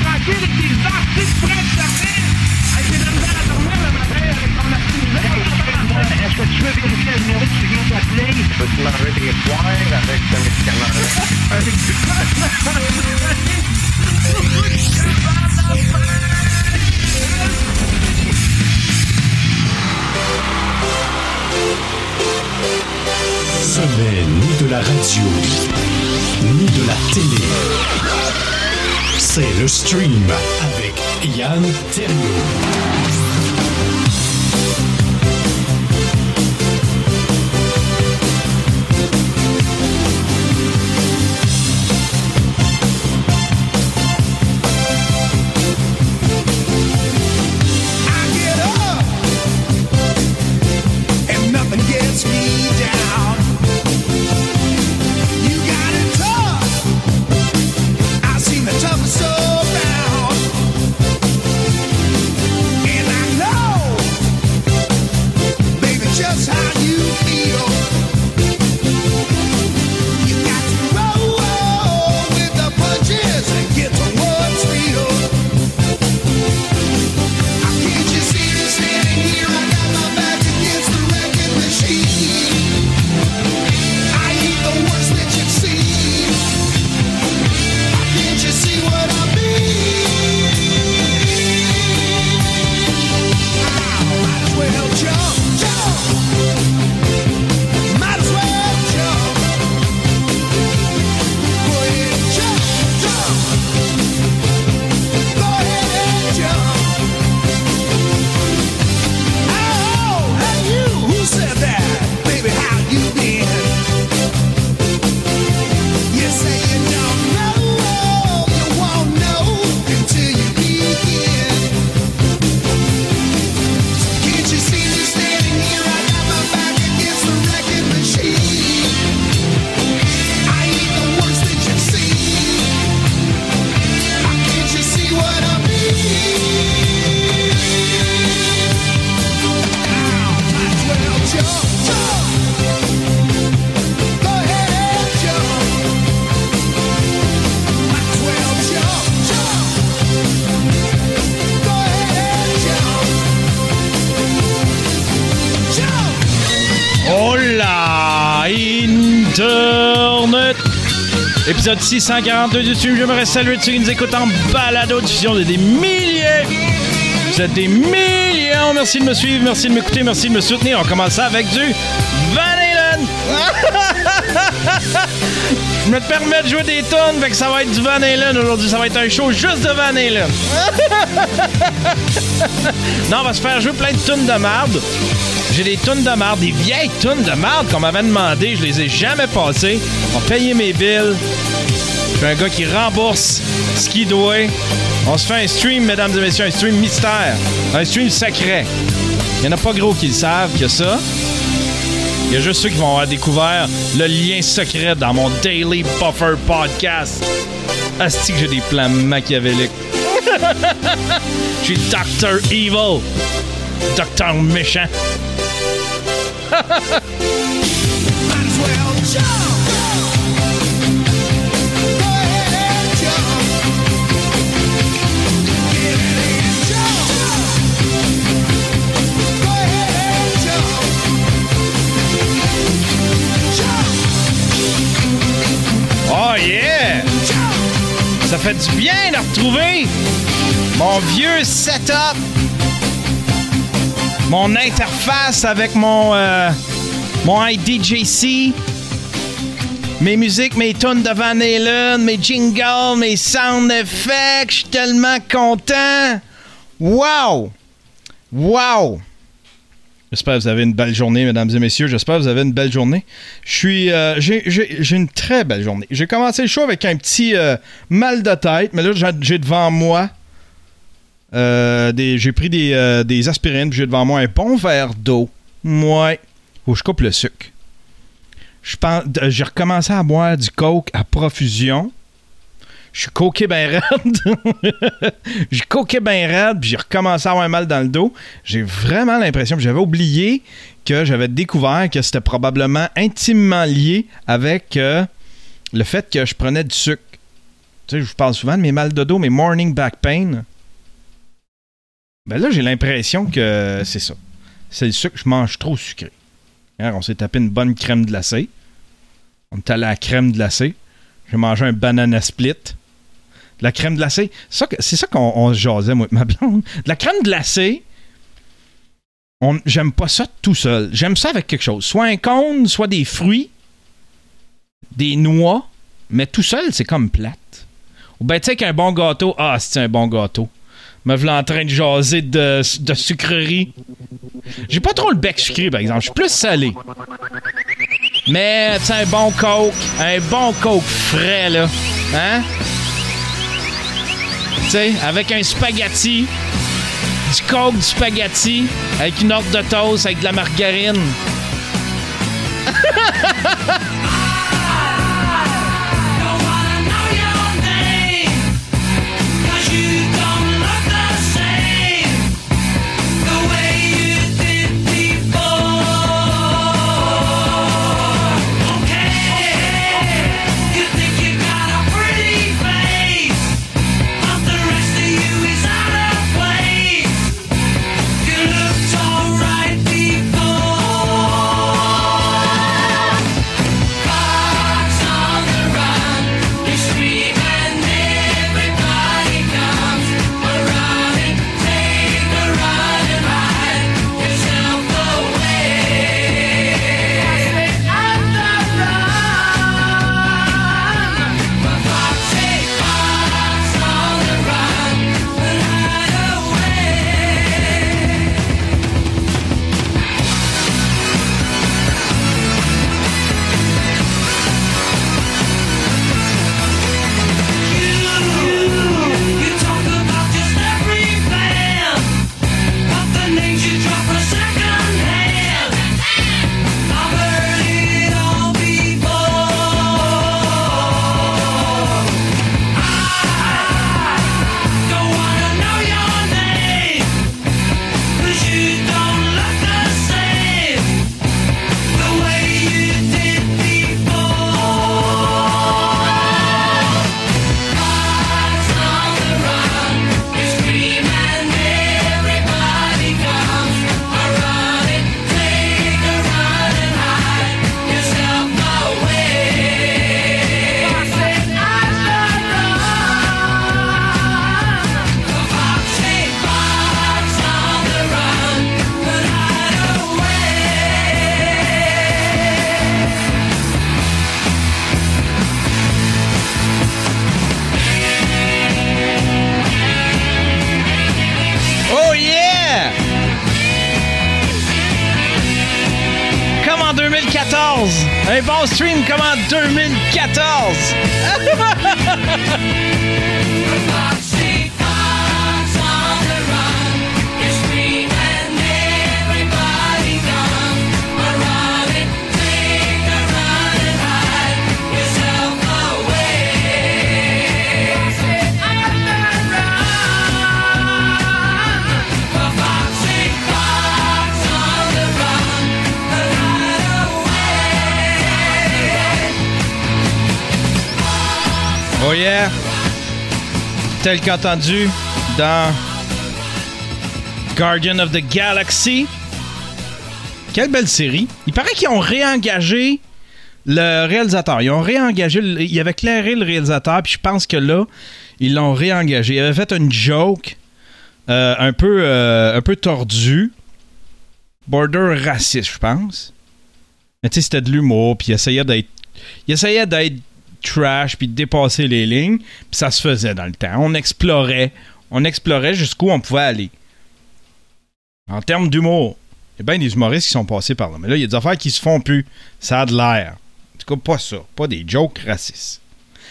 tranquille avec tes artistes prêts de sortir. Hey, j'ai de la misère à dormir le matin avec ton artiste. Est-ce que tu veux vérifier le numéro que tu viens d'appeler? Peux-tu m'enlever des poires avec ce médicament-là? Ce n'est ni de la radio, ni de la télé. C'est le stream avec Yann Terriot. Épisode 642 du stream. J'aimerais saluer tous ceux qui nous écoutent en balado-diffusion. Vous êtes des milliers. Vous êtes des millions. Merci de me suivre, merci de m'écouter, merci de me soutenir. On commence ça avec du Van Halen. Je me permets de jouer des tonnes, fait que ça va être du Van Halen aujourd'hui. Ça va être un show juste de Van Halen. Non, on va se faire jouer plein de tunes de marde. J'ai des tunes de marde, des vieilles tunes de marde qu'on m'avait demandé. Je les ai jamais passées. On va payer mes billes. Je suis un gars qui rembourse ce qu'il doit. On se fait un stream, mesdames et messieurs, un stream mystère. Un stream secret. Il n'y en a pas gros qui le savent que ça. Il y a juste ceux qui vont avoir découvert le lien secret dans mon Daily Buffer podcast. Asti que j'ai des plans machiavéliques. Je suis Dr. Evil. Docteur méchant. Oh yeah! Ça fait du bien de retrouver mon vieux setup. Mon interface avec mon IDJC, mes musiques, mes tunes de Van Halen, mes jingles, mes sound effects. Je suis tellement content. Wow! Wow! J'espère que vous avez une belle journée, mesdames et messieurs. J'espère que vous avez une belle journée. J'ai une très belle journée. J'ai commencé le show avec un petit mal de tête, mais là, j'ai devant moi j'ai pris des aspirines, puis j'ai devant moi un bon verre d'eau. Ouais. Faut que je coupe le sucre. J'ai recommencé à boire du coke à profusion. Je suis coqué ben raide. J'ai coqué ben raide, puis j'ai recommencé à avoir mal dans le dos. J'ai vraiment l'impression que j'avais oublié que j'avais découvert que c'était probablement intimement lié avec le fait que je prenais du sucre. Tu sais, je vous parle souvent de mes mal de dos, mes morning back pain. Ben là, j'ai l'impression que c'est ça. C'est le sucre, je mange trop sucré. Hier, on s'est tapé une bonne crème glacée. On est allé à la crème glacée. J'ai mangé un banana split. De la crème glacée, c'est ça qu'on se jasait, moi, avec ma blonde. De la crème glacée, j'aime pas ça tout seul. J'aime ça avec quelque chose. Soit un cône, soit des fruits, des noix, mais tout seul, c'est comme plate. Ou ben, tu sais qu'un bon gâteau, c'est un bon gâteau. Me voilà en train de jaser de sucrerie. J'ai pas trop le bec sucré, par exemple. Je suis plus salé. Mais, tu sais, un bon coke frais, là. Hein? Tu sais, avec un spaghetti, du coke, du spaghetti, avec une ordre de toast, avec de la margarine. Un bon stream comme en 2014! Oh yeah! Tel qu'entendu dans Guardian of the Galaxy. Quelle belle série. Il paraît qu'ils ont réengagé le réalisateur. Ils ont réengagé... Il avait clairé le réalisateur, puis je pense que là, ils l'ont réengagé. Il avait fait une joke un peu tordue. Border raciste, je pense. Mais tu sais, c'était de l'humour, puis il essayait d'être trash puis de dépasser les lignes, puis ça se faisait dans le temps. On explorait jusqu'où on pouvait aller. En termes d'humour, il y a bien des humoristes qui sont passés par là. Mais là, il y a des affaires qui se font plus. Ça a de l'air. En tout cas, pas ça. Pas des jokes racistes.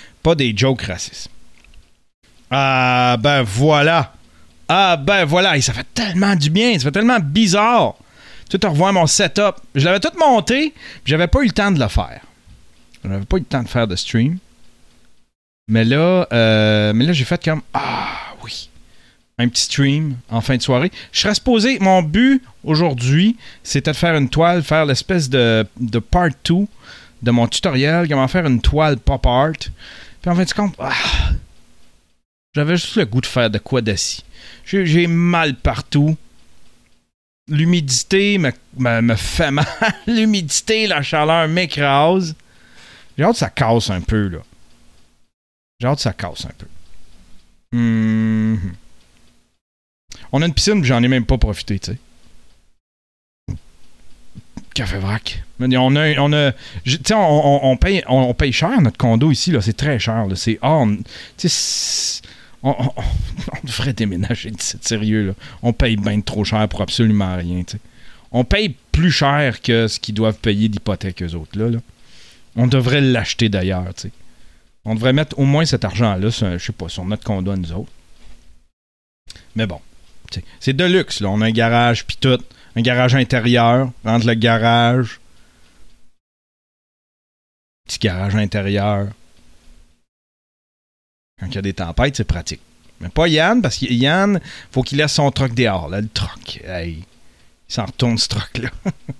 Ah, ben voilà. Et ça fait tellement du bien. Ça fait tellement bizarre. Tout à revoir mon setup. Je l'avais tout monté, puis j'avais pas eu le temps de le faire. J'avais pas eu le temps de faire de stream. Mais là, j'ai fait comme... Ah, oui. Un petit stream en fin de soirée. Je serais supposé... Mon but, aujourd'hui, c'était de faire une toile, faire l'espèce de part 2 de mon tutoriel, comment faire une toile pop art. Puis en fin de compte, J'avais juste le goût de faire de quoi d'assis. J'ai mal partout. L'humidité me fait mal. L'humidité, la chaleur m'écrase. J'ai hâte que ça casse un peu, là. J'ai hâte que ça casse un peu. On a une piscine, j'en ai même pas profité, tu sais. Café vrac. On paye cher notre condo ici, là. C'est très cher, là. C'est on devrait déménager, c'est sérieux, là. On paye bien trop cher pour absolument rien, tu sais. On paye plus cher que ce qu'ils doivent payer d'hypothèque, eux autres, là. On devrait l'acheter d'ailleurs, tu sais. On devrait mettre au moins cet argent-là, je sais pas, sur notre condo à nous autres. Mais bon, t'sais, c'est de luxe, là. On a un garage, pis tout. Un garage intérieur, rentre le garage. Petit garage intérieur. Quand il y a des tempêtes, c'est pratique. Mais pas Yann, parce que Yann, faut qu'il laisse son truck dehors, là, le truck. Hey, il s'en retourne, ce truck-là.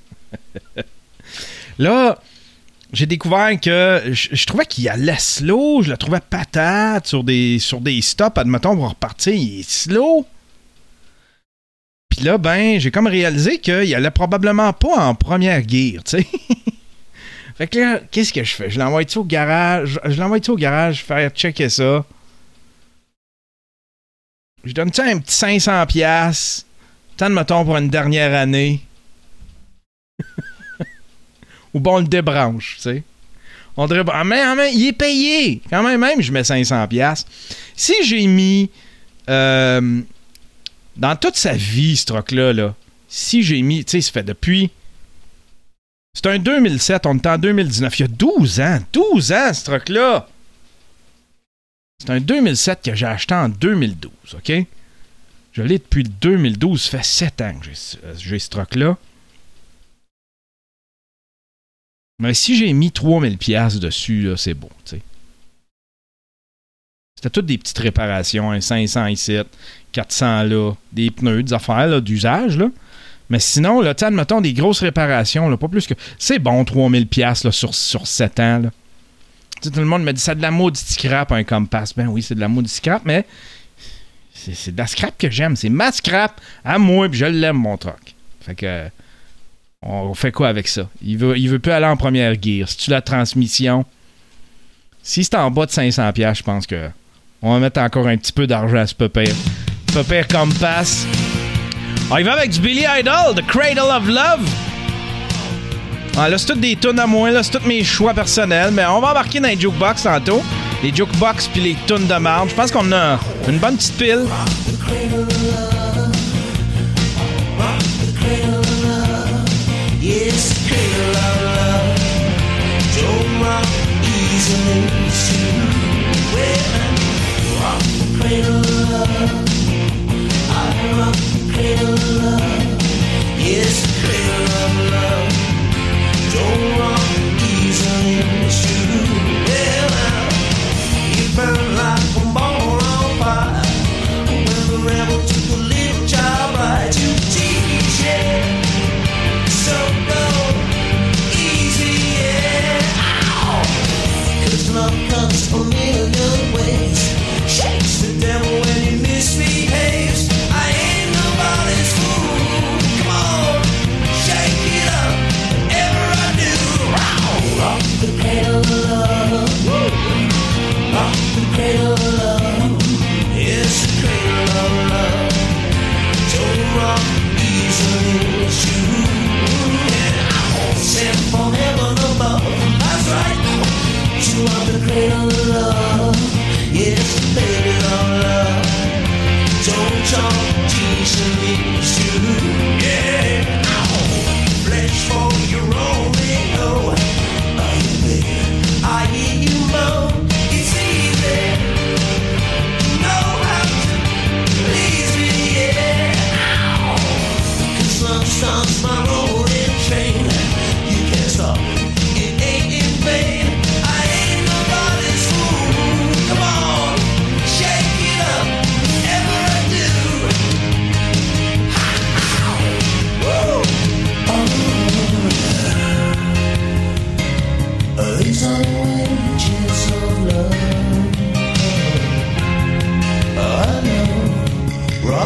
Là, j'ai découvert que je trouvais qu'il allait slow, je le trouvais patate sur des stops, admettons, pour repartir, il est slow. Puis là, ben, j'ai comme réalisé qu'il allait probablement pas en première gear, tu sais. Fait que là, qu'est-ce que je fais? Je l'envoie au garage, faire checker ça. Je donne ça un petit 500$. Tant de mettons pour une dernière année. Ou bon, on le débranche, tu sais. On dirait, mais il est payé. Quand même, je mets 500$. Si j'ai mis... dans toute sa vie, ce truck-là, là, si j'ai mis... Tu sais, ça fait depuis... C'est un 2007, on est en 2019. Il y a 12 ans, ce truck-là. C'est un 2007 que j'ai acheté en 2012, OK? Je l'ai depuis le 2012. Ça fait 7 ans que j'ai ce truck-là. Mais si j'ai mis 3000$ dessus, là, c'est bon, tu sais. C'était toutes des petites réparations, hein, 500 ici, 400 là, des pneus, des affaires là, d'usage, là. Mais sinon, là, tu sais, admettons des grosses réparations, là, pas plus que... C'est bon, 3000$ là, sur 7 ans, là. Tu sais, tout le monde me dit, c'est de la maudite scrap, un Compass. Ben oui, c'est de la maudite scrap, mais c'est de la scrap que j'aime. C'est ma scrap à moi, puis je l'aime, mon truck. Fait que... On fait quoi avec ça? Il veut plus aller en première gear. Si tu la transmission... Si c'est en bas de 500$, je pense que... On va mettre encore un petit peu d'argent à ce pépère. Pépère Compass. On y va avec du Billy Idol, The Cradle of Love. Ah, là, c'est toutes des tunes à moi, là, c'est tous mes choix personnels, mais on va embarquer dans les jukebox tantôt. Les jukebox puis les tunes de marde. Je pense qu'on a une bonne petite pile. Burn like a ball on fire. When the rebel took a little child right to teach it. So go easy, yeah. Ow! 'Cause love comes a million ways. Shakes the devil when he misbehaves. I ain't nobody's fool.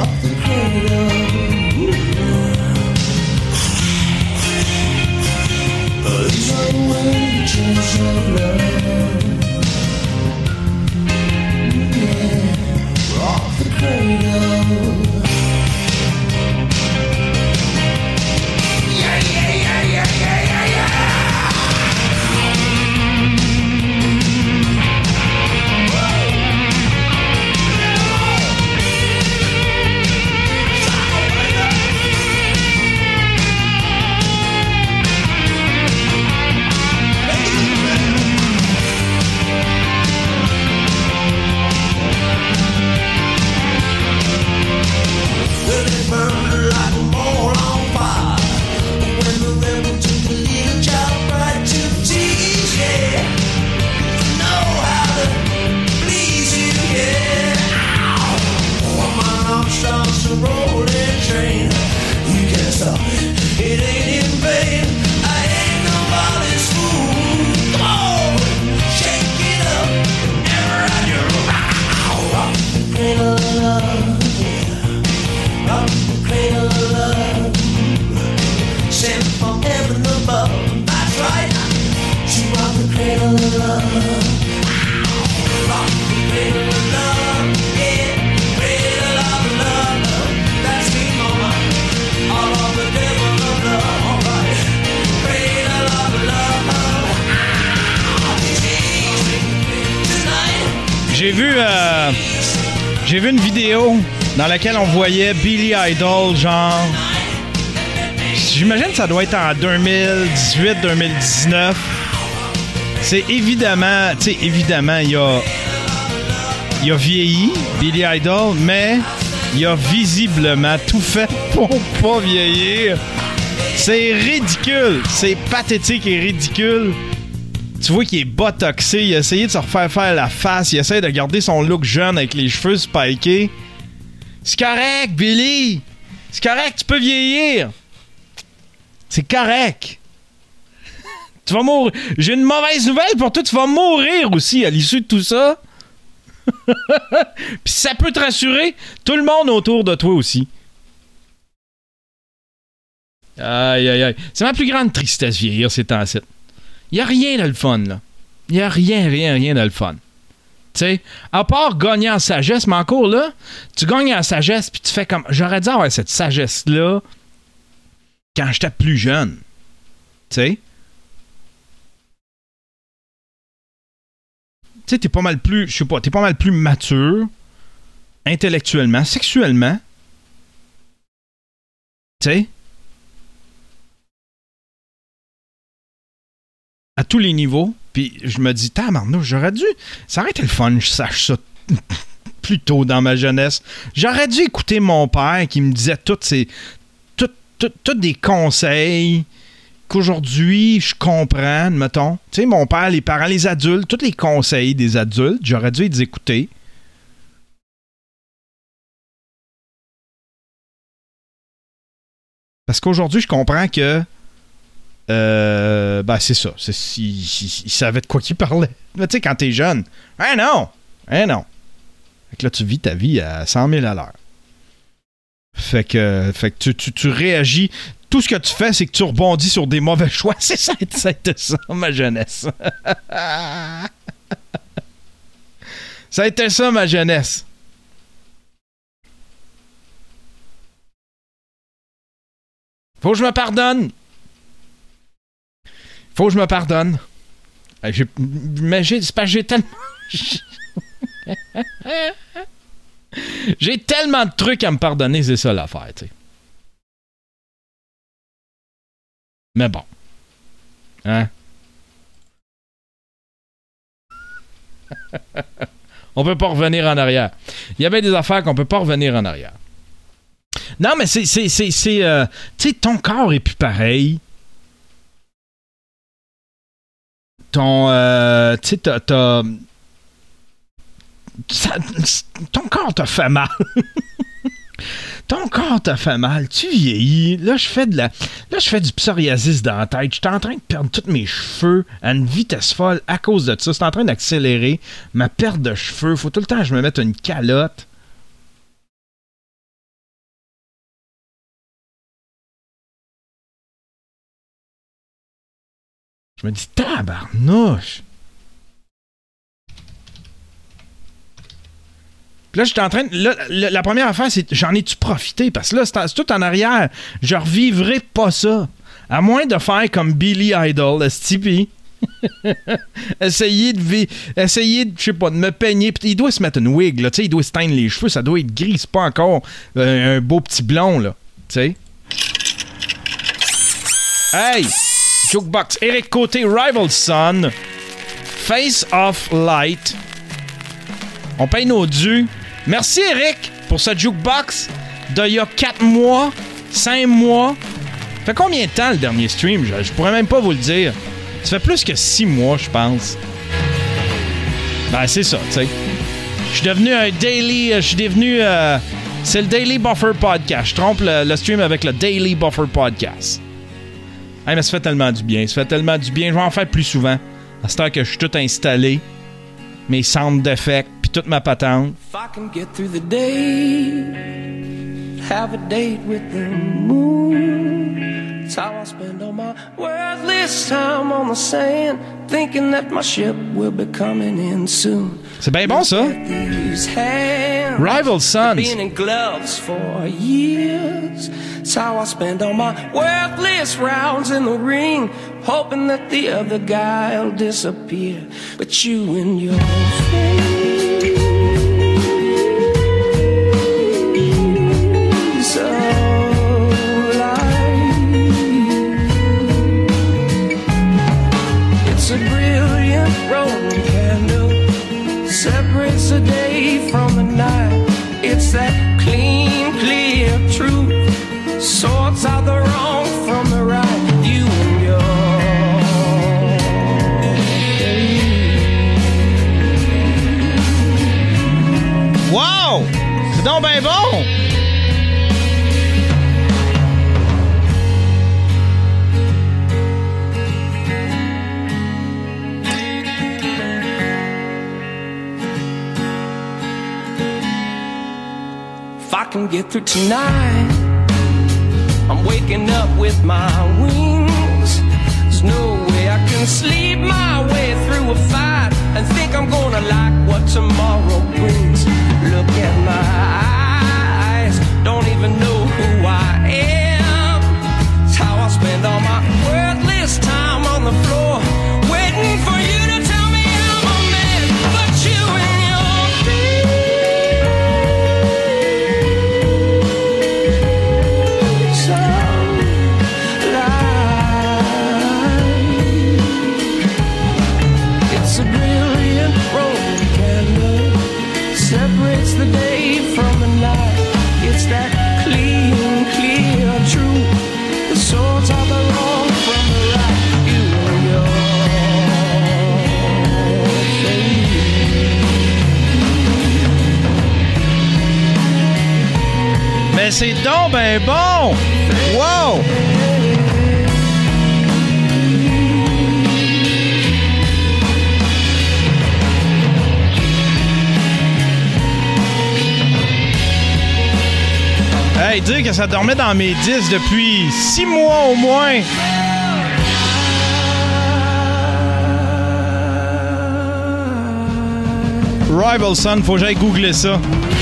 J'ai vu une vidéo dans laquelle on voyait Billy Idol, genre... J'imagine que ça doit être en 2018-2019. C'est évidemment... Tu sais, évidemment, il a vieilli, Billy Idol, mais il a visiblement tout fait pour pas vieillir. C'est ridicule. C'est pathétique et ridicule. Tu vois qu'il est botoxé, il a essayé de se refaire faire la face, il essaie de garder son look jeune avec les cheveux spikés. C'est correct, Billy! C'est correct, tu peux vieillir! C'est correct! Tu vas mourir. J'ai une mauvaise nouvelle pour toi, tu vas mourir aussi à l'issue de tout ça. Puis ça peut te rassurer, tout le monde autour de toi aussi. Aïe, aïe, aïe. C'est ma plus grande tristesse vieillir ces temps-ci. Il n'y a rien de le fun, là. Il n'y a rien de le fun. Tu sais, à part gagner en sagesse, mais encore là, tu gagnes en sagesse puis tu fais comme... J'aurais dû avoir cette sagesse-là quand j'étais plus jeune. Tu sais? Tu sais, t'es pas mal plus... Je sais pas, t'es pas mal plus mature, intellectuellement, sexuellement. Tu sais? À tous les niveaux, puis je me dis, tabarnouche, j'aurais dû... Ça aurait été le fun, je sache ça plus tôt dans ma jeunesse. J'aurais dû écouter mon père qui me disait tous des conseils qu'aujourd'hui, je comprends, mettons. Tu sais, mon père, les parents, les adultes, tous les conseils des adultes, j'aurais dû les écouter. Parce qu'aujourd'hui, je comprends que ben c'est ça. Il savait de quoi qu'il parlait. Mais tu sais, quand t'es jeune, non. Fait que là, tu vis ta vie à 100 000 à l'heure. Fait que tu réagis. Tout ce que tu fais, c'est que tu rebondis sur des mauvais choix. C'était ça, ma jeunesse. Ça a été ça, ma jeunesse. Faut que je me pardonne. Mais c'est parce que j'ai tellement... J'ai tellement de trucs à me pardonner, c'est ça l'affaire, tu sais. Mais bon. Hein? On peut pas revenir en arrière. Il y avait des affaires qu'on peut pas revenir en arrière. Non, mais c'est tu sais, ton corps est plus pareil. Ton corps t'a fait mal. Ton corps t'a fait mal. Tu vieillis. Là, je fais du psoriasis dans la tête. Je suis en train de perdre tous mes cheveux à une vitesse folle à cause de ça. C'est en train d'accélérer ma perte de cheveux. Faut tout le temps que je me mette une calotte. Je me dis, tabarnouche. Puis là, j'étais en train de... Là, la première affaire, c'est j'en ai-tu profité? Parce que là, c'est tout en arrière. Je revivrai pas ça. À moins de faire comme Billy Idol, Stippy. Essayer de, je sais pas, de me peigner. Puis il doit se mettre une wig, là. Tu sais, il doit se teindre les cheveux. Ça doit être gris. C'est pas encore un beau petit blond, là. Tu sais. Hey! Jukebox. Eric Côté, Rival Son. Face of Light. On paye nos dus. Merci, Eric, pour ce jukebox d'il y a 4 mois, 5 mois. Ça fait combien de temps le dernier stream? Je pourrais même pas vous le dire. Ça fait plus que 6 mois, je pense. Ben, c'est ça, tu sais. Je suis devenu un daily... Je suis devenu... c'est le Daily Buffer Podcast. Je trompe le stream avec le Daily Buffer Podcast. Hey, mais ça fait tellement du bien. Ça fait tellement du bien. Je vais en faire plus souvent. À ce temps que je suis tout installé. Mes sound d'effects, puis toute ma patente. If I can get through the day, have a date with the moon. It's how I spend all my worthless time on the sand, thinking that my ship will be coming in soon. C'est bien bon, ça. Rival Sons. Been in gloves for years. It's how I spend all my worthless rounds in the ring, hoping that the other guy'll disappear. But you and your face of light. It's a brilliant Roman candle, separates the day from the night. It's that clean, clear truth, sorts out the wrong from the right. You and your face. Wow! C'est donc ben bon! If I can get through tonight, I'm waking up with my wings. There's no way I can sleep my way through a fight and think I'm gonna like what tomorrow brings. Look at my eyes, don't even know who I am. It's how I spend all my worthless time on the floor, waiting for you to tell me I'm a man. But you and your face of light. It's a brilliant Roman candle, separates the day from the night. It's that clean, clear truth that sorts out the wrong from the right. You and your face. Mais c'est donc ben bon! Wow! Hey, dire que ça dormait dans mes disques depuis 6 mois au moins. Rival Son, faut que j'aille googler ça.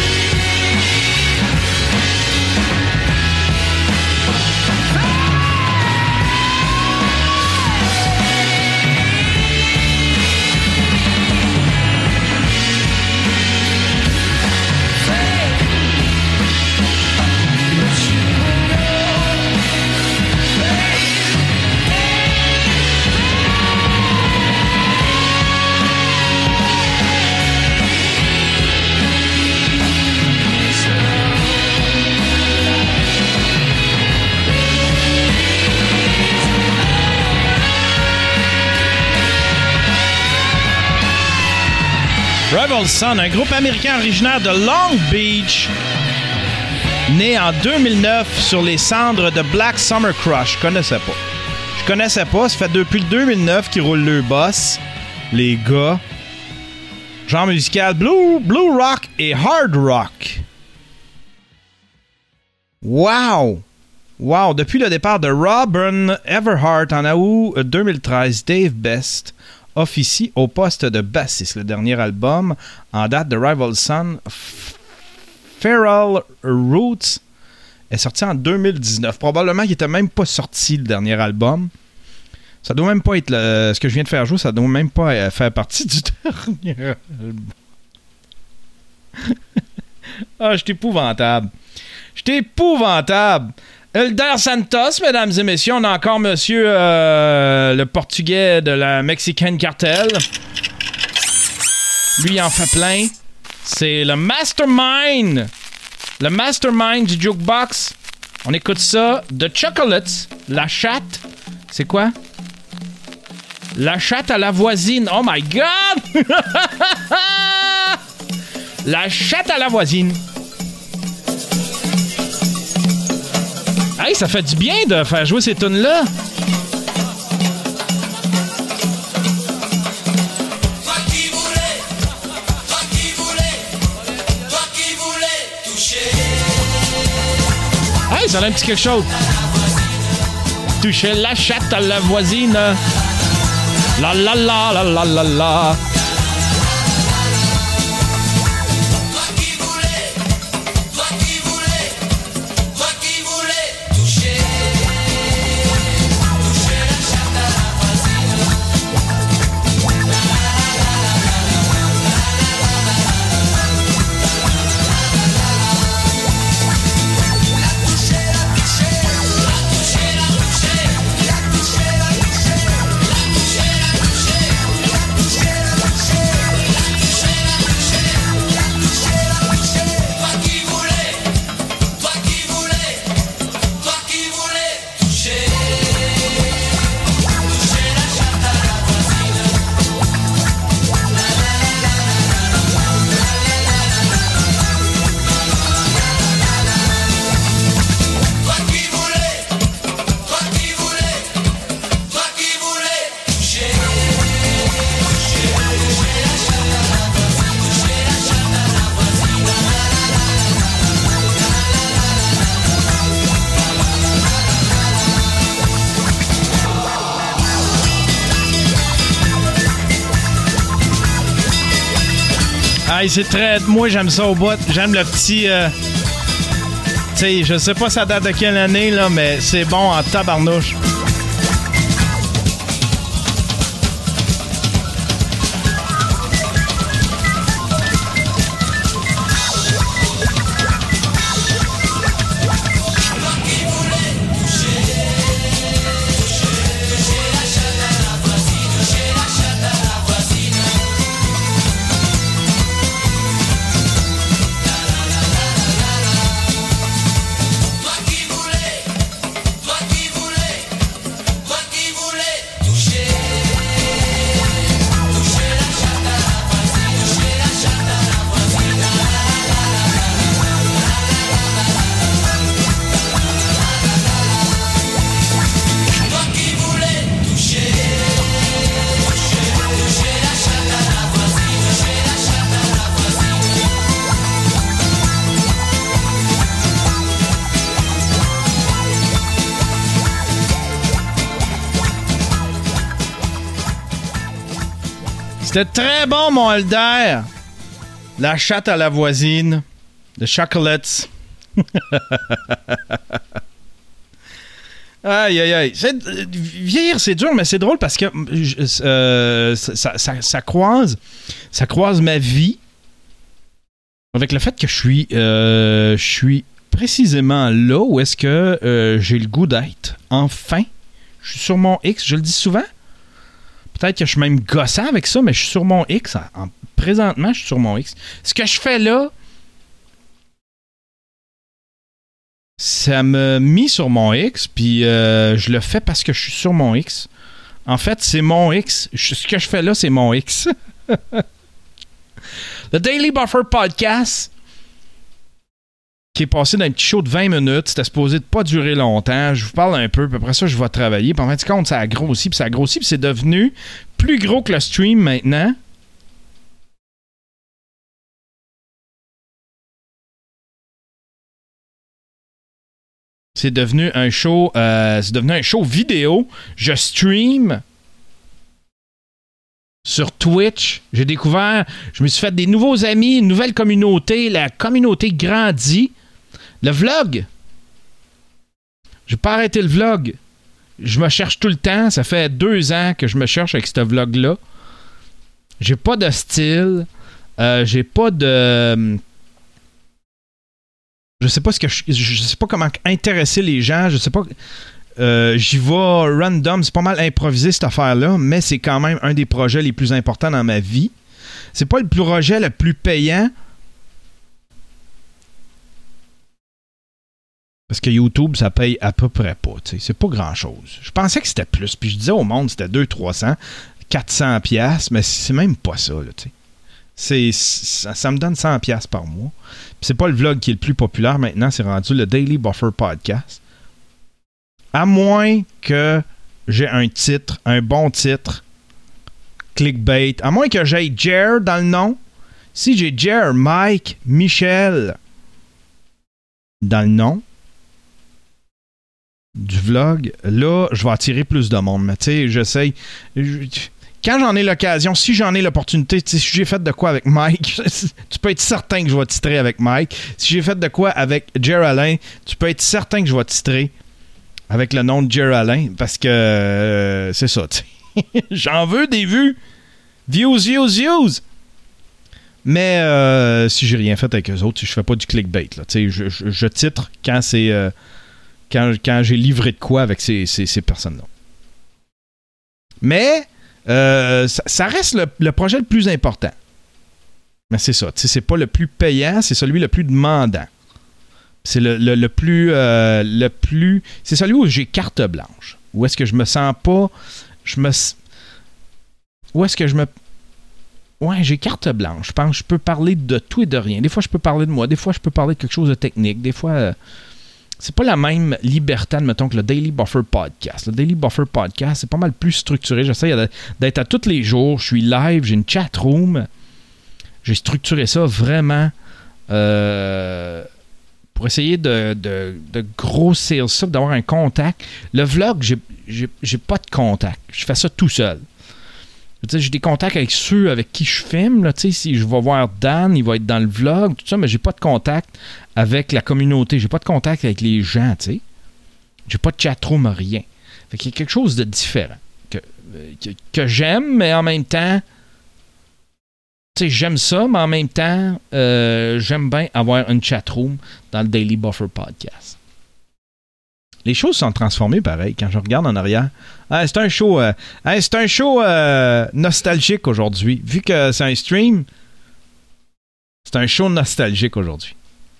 Rival Son, un groupe américain originaire de Long Beach, né en 2009 sur les cendres de Black Summer Crush. Je connaissais pas. Ça fait depuis le 2009 qu'ils roulent le boss. Les gars. Genre musical blue rock et hard rock. Wow! Wow, depuis le départ de Robin Everhart en août 2013, Dave Best officie au poste de bassiste. Le dernier album en date de Rival Son, Feral Roots, est sorti en 2019. Probablement qu'il n'était même pas sorti, le dernier album. Ça doit même pas être... ce que je viens de faire jouer, ça doit même pas faire partie du dernier album. Ah, je suis épouvantable. Je suis épouvantable. Elder Santos, mesdames et messieurs, on a encore monsieur le portugais de la Mexican Cartel. Lui, il en fait plein. C'est le mastermind. Le mastermind du jukebox. On écoute ça. The Chocolates. La chatte. C'est quoi? La chatte à la voisine. Oh my God! La chatte à la voisine. Hey, ça fait du bien de faire jouer ces tunes-là. Hey, ça a un petit quelque chose. Toucher la chatte à la voisine. La la la la la la la. Hey, c'est très... Moi, j'aime ça au bout. J'aime le petit... Tu sais, je sais pas ça date de quelle année, là, mais c'est bon en tabarnouche. C'était très bon, mon Elder. La chatte à la voisine. The Chocolates. Aïe, aïe, aïe. Vieillir, c'est dur, mais c'est drôle parce que ça croise ma vie avec le fait que je suis précisément là où est-ce que j'ai le goût d'être. Enfin, je suis sur mon X. Je le dis souvent. Peut-être que je suis même gossant avec ça, mais je suis sur mon X. Présentement, je suis sur mon X. Ce que je fais là, ça me mis sur mon X, puis je le fais parce que je suis sur mon X. En fait, c'est mon X. Ce que je fais là, c'est mon X. Le Daily Buffer Podcast, qui est passé d'un petit show de 20 minutes. C'était supposé de pas durer longtemps. Je vous parle un peu, puis après ça, je vais travailler. Puis en fin de compte, ça a grossi, puis c'est devenu plus gros que le stream maintenant. c'est devenu un show vidéo. Je stream sur Twitch. J'ai découvert, je me suis fait des nouveaux amis, une nouvelle communauté. La communauté grandit. Le vlog. J'ai pas arrêté le vlog. Je me cherche tout le temps. Ça fait 2 ans que je me cherche avec ce vlog-là. J'ai pas de style. J'ai pas de... Je sais pas je sais pas comment intéresser les gens. Je sais pas... j'y vais random. C'est pas mal improvisé, cette affaire-là, mais c'est quand même un des projets les plus importants dans ma vie. C'est pas le projet le plus payant. Parce que YouTube, ça paye à peu près pas. T'sais. C'est pas grand-chose. Je pensais que c'était plus. Puis je disais au monde, c'était 200-300, 400$, mais c'est même pas ça. Là, ça me donne 100$ par mois. Puis c'est pas le vlog qui est le plus populaire maintenant. C'est rendu le Daily Buffer Podcast. À moins que j'ai un bon titre, clickbait. À moins que j'aie Jer dans le nom. Si j'ai Jer, Mike, Michel dans le nom du vlog, là, je vais attirer plus de monde. Mais tu sais, j'essaye... Quand j'en ai l'occasion, si j'en ai l'opportunité, si j'ai fait de quoi avec Mike, tu peux être certain que je vais titrer avec Mike. Si j'ai fait de quoi avec Jer Alain, tu peux être certain que je vais titrer avec le nom de Jer Alain, parce que c'est ça, tu sais. J'en veux des vues. Views. Mais si j'ai rien fait avec eux autres, je fais pas du clickbait. Là, je titre quand c'est quand j'ai livré de quoi avec ces personnes-là. Mais ça reste le projet le plus important. Mais c'est ça, c'est pas le plus payant, c'est celui le plus demandant. C'est le plus... C'est celui où j'ai carte blanche. Où est-ce que je me sens pas... Où est-ce que je me... Ouais, j'ai carte blanche. Je pense que je peux parler de tout et de rien. Des fois, je peux parler de moi. Des fois, je peux parler de quelque chose de technique. Des fois... c'est pas la même liberté, admettons, que le Daily Buffer Podcast. Le Daily Buffer Podcast, c'est pas mal plus structuré. J'essaie d'être à tous les jours. Je suis live, j'ai une chat room. J'ai structuré ça vraiment pour essayer de grossir ça, d'avoir un contact. Le vlog, j'ai pas de contact. Je fais ça tout seul. J'ai des contacts avec ceux avec qui je filme. Là, si je vais voir Dan, il va être dans le vlog, tout ça, mais j'ai pas de contact avec la communauté. J'ai pas de contact avec les gens. T'sais. J'ai pas de chatroom, rien. Fait qu'il y a quelque chose de différent que j'aime, mais en même temps, j'aime ça, mais en même temps, j'aime bien avoir une chatroom dans le Daily Buffer Podcast. Les choses sont transformées pareil quand je regarde en arrière. C'est un show nostalgique aujourd'hui. Vu que c'est un stream, c'est un show nostalgique aujourd'hui.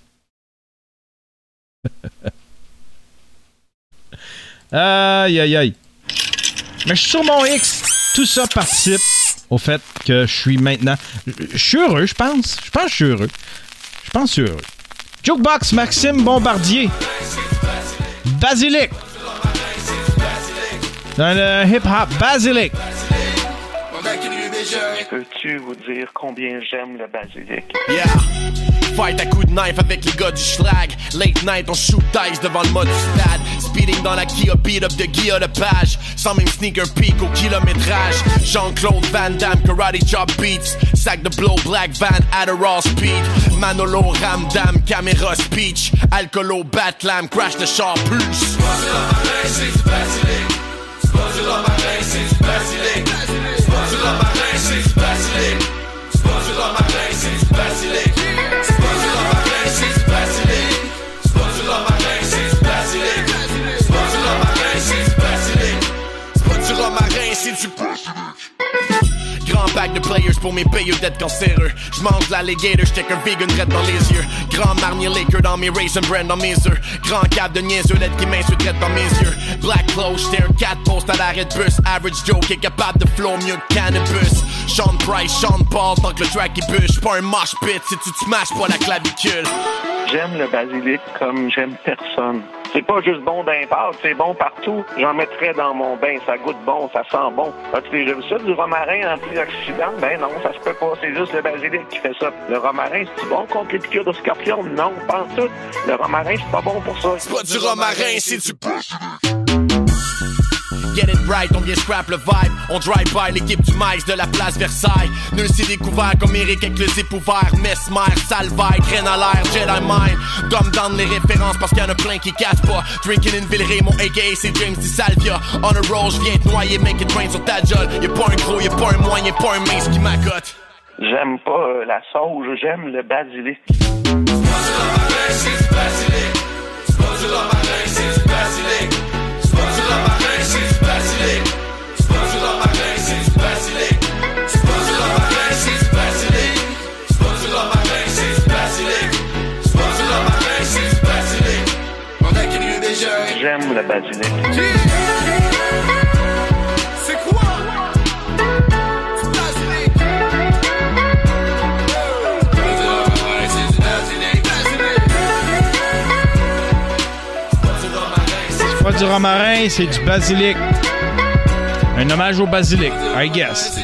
Aïe. Mais je suis sur mon X. Tout ça participe au fait que je suis maintenant... Je suis heureux, je pense. Je pense que je suis heureux. Jukebox Maxime Bombardier. Basilic. Dans le hip-hop, Basilic. Peux-tu vous dire combien j'aime le basilic? Yeah! Fight à coups de knife avec les gars du schlag. Late night, on shoot dice devant le mode du stade. Speeding dans la Kia, beat up de Guilla de page. Sans même sneaker peak au kilométrage. Jean-Claude Van Damme, karate chop beats. Sac de blow, black van, Adderall speed. Manolo, Ramdam, caméra speech. Alcoolo, Batlam, crash the char plus. Grand pack de players pour mes payeux d'être cancéreux. J'mange l'alligator, j't'ai qu'un vegan red dans les yeux. Grand marnier Laker dans mes Raisin Brand dans mes œufs. Grand cap de niaiseux d'être qui m'insulte dans mes yeux. Black clothes, j't'ai un 4 post à l'arrêt de bus. Average Joe qui est capable de flow mieux que cannabis. Sean Price, Sean Paul, tant que le track il bûche. Pas un mosh pit si tu te smashes pas la clavicule. J'aime le basilic comme j'aime personne. C'est pas juste bon d'un pâte, c'est bon partout. J'en mettrais dans mon bain, ça goûte bon, ça sent bon. As-tu déjà vu ça, du romarin antioxydant? Ben non, ça se peut pas, c'est juste le basilic qui fait ça. Le romarin, c'est bon contre les piqûres de scorpion? Non, pas en tout. Le romarin, c'est pas bon pour ça. C'est pas du romarin, c'est du Get it right, on vient scrap le vibe. On drive by l'équipe du maïs de la place Versailles. Nul s'est découvert comme Eric avec le zip ouvert. Mesmer, Salvaille, graine à l'air, Jedi Mind. Dumb down les références parce qu'il y en a plein qui cassent pas. Drinking in Villeray, mon AKA c'est James Di Salvia. On a roll, j'viens te noyer, make it rain sur ta jolle. Y'a pas un gros, y'a pas un moyen, y'a pas un mince qui m'accote. J'aime pas la sauge, j'aime le basilic. C'est pas du romarin, c'est du basilic. C'est pas du romarin, c'est du basilic. C'est pas du romarin, c'est du basilic. C'est pas du romarin, c'est du basilic. C'est pas du romarin, c'est du basilic. C'est pas du romarin, c'est du basilic. C'est pas du romarin, c'est du basilic. On a crié déjà. J'aime le basilic. C'est quoi? Du basilic. C'est du romarin, c'est du basilic. C'est pas du romarin, c'est du basilic. Un hommage au basilic, I guess.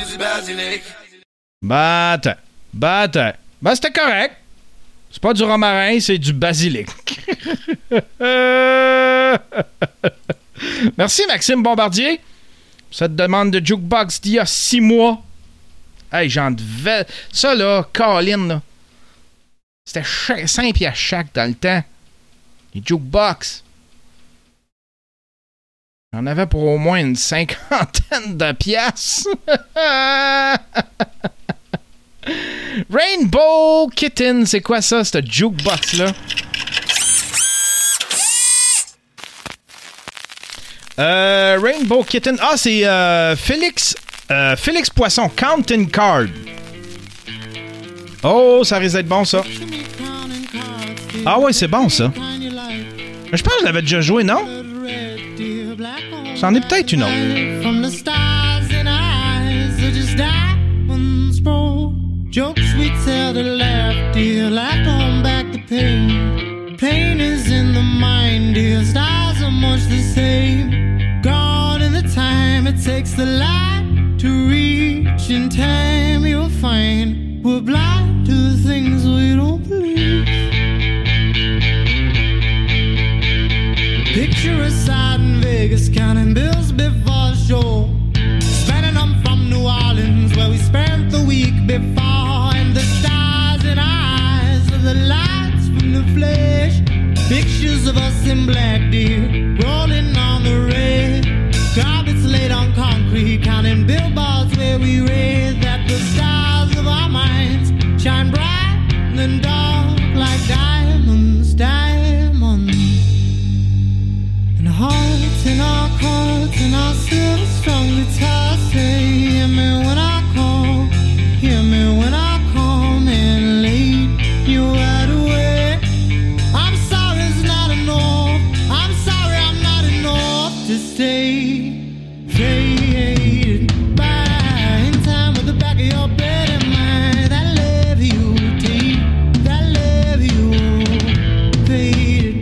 Ben, c'était correct. C'est pas du romarin, c'est du basilic. Merci, Maxime Bombardier. Cette demande de jukebox d'il y a 6 mois. Hey, j'en devais... Ça, là, Colin, là. C'était 5 piastres chaque dans le temps. Les jukebox. J'en avais pour au moins une 50aine de piastres. Rainbow Kitten, c'est quoi ça, cette jukebox-là? Rainbow Kitten. Ah, c'est Félix Poisson, Counting Card. Oh, ça risque d'être bon, ça. Ah ouais, c'est bon, ça. Mais je pense que je l'avais déjà joué, non? C'en est peut-être une autre. From the stars in our eyes are just diamonds, bro. Jokes we tell to laugh, dear. Life don't back the pain. Pain is in the mind, dear. Stars are much the same. Gone in the time it takes the light to reach. In time you'll find we're blind to the things we don't believe. Picture us out in Vegas, counting bills before the show. Spending them from New Orleans, where we spent the week before. And the stars in our eyes are the lights from the flesh. Pictures of us in black, dear, rolling on the red. Carpets laid on concrete, counting billboards where we read that the stars of our minds shine bright and then dark like diamonds, diamonds. Hearts in our cards and our silver strung guitars say, hear me when I call, hear me when I come and lead you right away. I'm sorry it's not enough, I'm sorry I'm not enough to stay faded by in time with the back of your bed in mind. I love you deep, I love you faded.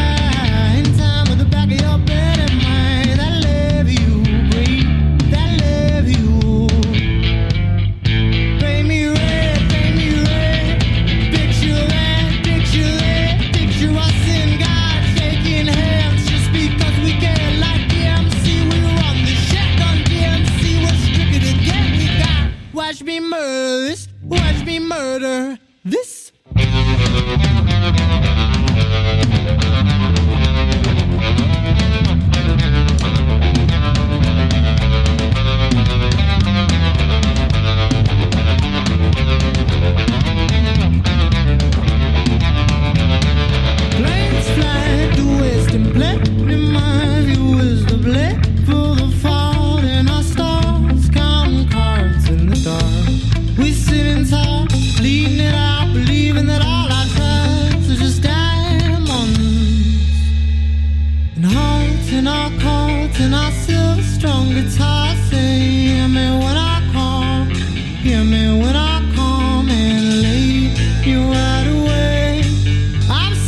Watch me murder this. Planes fly to west and platinum my view is the black for the fall and our stars counting cards in the dark. We sit and talk, leading it out, believing that all our tries are just diamonds. And hearts in our cards and our silver strung guitars say, hear me when I call, hear me when I come and lay you right away. I'm